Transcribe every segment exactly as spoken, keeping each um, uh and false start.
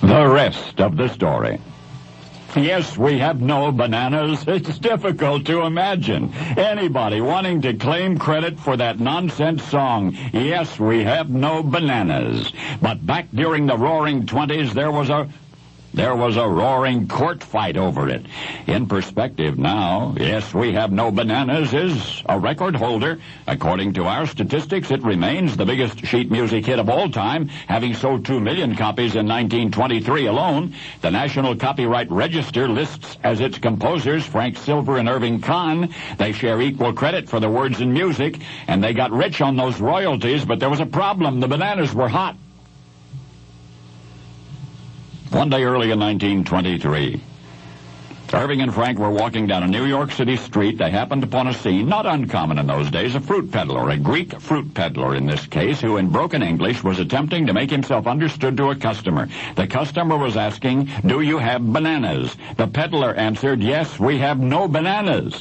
The rest of the story. Yes, we have no bananas. It's difficult to imagine anybody wanting to claim credit for that nonsense song. Yes, we have no bananas. But back during the Roaring Twenties, there was a There was a roaring court fight over it. In perspective now, Yes, We Have No Bananas is a record holder. According to our statistics, it remains the biggest sheet music hit of all time, having sold two million copies in nineteen twenty-three alone. The National Copyright Register lists as its composers Frank Silver and Irving Kahn. They share equal credit for the words and music, and they got rich on those royalties, but there was a problem. The bananas were hot. One day early in nineteen twenty-three, Irving and Frank were walking down a New York City street. They happened upon a scene not uncommon in those days, a fruit peddler, a Greek fruit peddler in this case, who in broken English was attempting to make himself understood to a customer. The customer was asking, "Do you have bananas?" The peddler answered, "Yes, we have no bananas."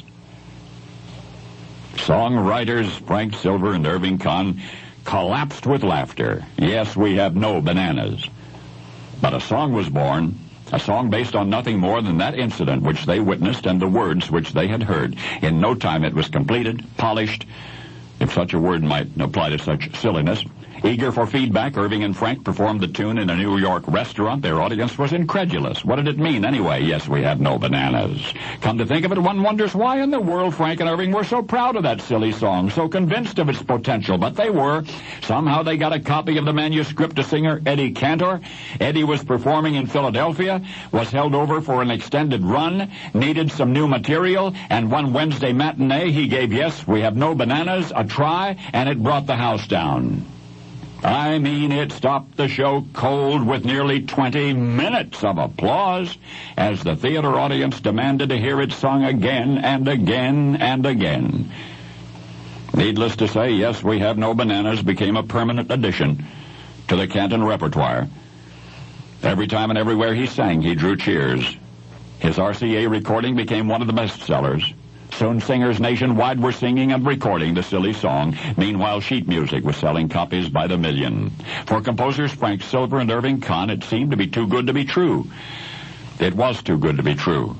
Songwriters Frank Silver and Irving Kahn collapsed with laughter. Yes, we have no bananas. But a song was born, a song based on nothing more than that incident which they witnessed and the words which they had heard. In no time it was completed, polished, if such a word might apply to such silliness. Eager for feedback, Irving and Frank performed the tune in a New York restaurant. Their audience was incredulous. What did it mean anyway? Yes, we have no bananas. Come to think of it, one wonders why in the world Frank and Irving were so proud of that silly song, so convinced of its potential. But they were. Somehow they got a copy of the manuscript to singer Eddie Cantor. Eddie was performing in Philadelphia, was held over for an extended run, needed some new material, and one Wednesday matinee he gave Yes, We Have No Bananas a try, and it brought the house down. I mean, it stopped the show cold with nearly twenty minutes of applause as the theater audience demanded to hear it sung again and again and again. Needless to say, Yes, We Have No Bananas became a permanent addition to the Canton repertoire. Every time and everywhere he sang, he drew cheers. His R C A recording became one of the best sellers. Soon singers nationwide were singing and recording the silly song. Meanwhile, sheet music was selling copies by the million. For composers Frank Silver and Irving Kahn, it seemed to be too good to be true. It was too good to be true.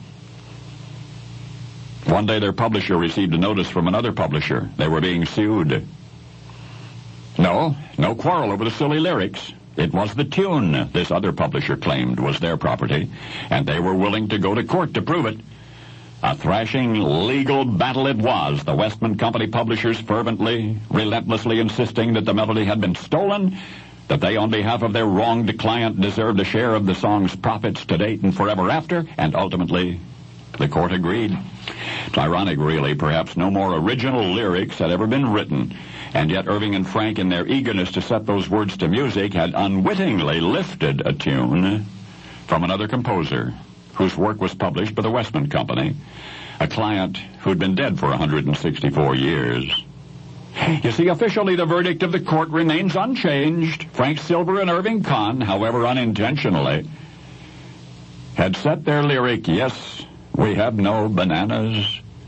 One day their publisher received a notice from another publisher. They were being sued. No, no quarrel over the silly lyrics. It was the tune this other publisher claimed was their property, and they were willing to go to court to prove it. A thrashing legal battle it was, the Westman Company publishers fervently, relentlessly insisting that the melody had been stolen, that they on behalf of their wronged client deserved a share of the song's profits to date and forever after, and ultimately the court agreed. It's ironic, really, perhaps no more original lyrics had ever been written, and yet Irving and Frank, in their eagerness to set those words to music, had unwittingly lifted a tune from another composer whose work was published by the Westman Company, a client who'd been dead for one hundred sixty-four years. You see, officially the verdict of the court remains unchanged. Frank Silver and Irving Kahn, however unintentionally, had set their lyric, Yes, We Have No Bananas,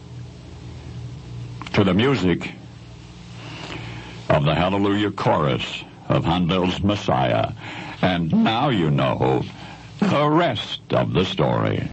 to the music of the Hallelujah Chorus of Handel's Messiah. And now you know the rest of the story.